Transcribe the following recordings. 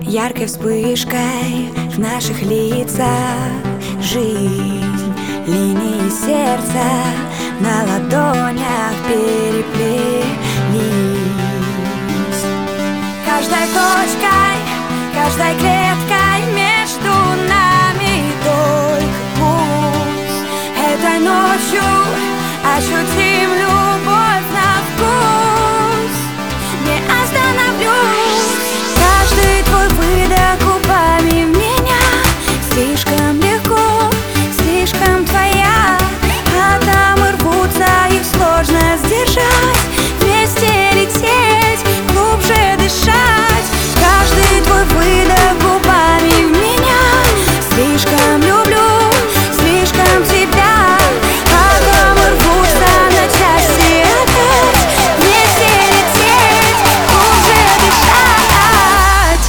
яркой вспышкой в наших лицах. Жизнь, линии сердца на ладонях переплелись. Каждой точкой, каждой клеткой между нами только путь. Этой ночью ощутим любовь на вкус. Не остановлюсь. Каждый твой выдох губами в меня слишком легко, слишком твоя. Атомы рвутся, их сложно сдержать. Вместе лететь, глубже дышать. Каждый твой выдох губами в меня слишком люблю, слишком тебя. Атомы рвутся на части опять. Вместе лететь, глубже дышать.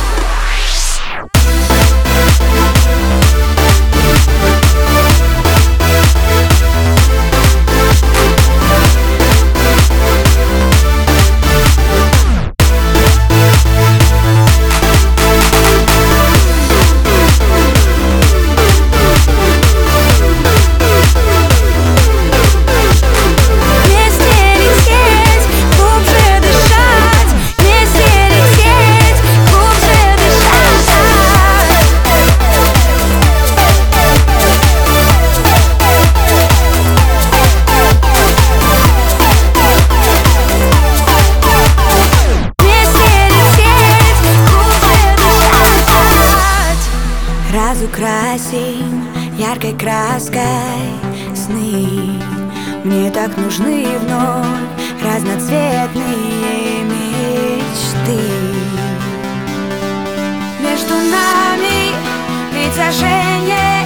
Разукрасим яркой краской сны. Мне так нужны вновь разноцветные мечты. Между нами притяжение.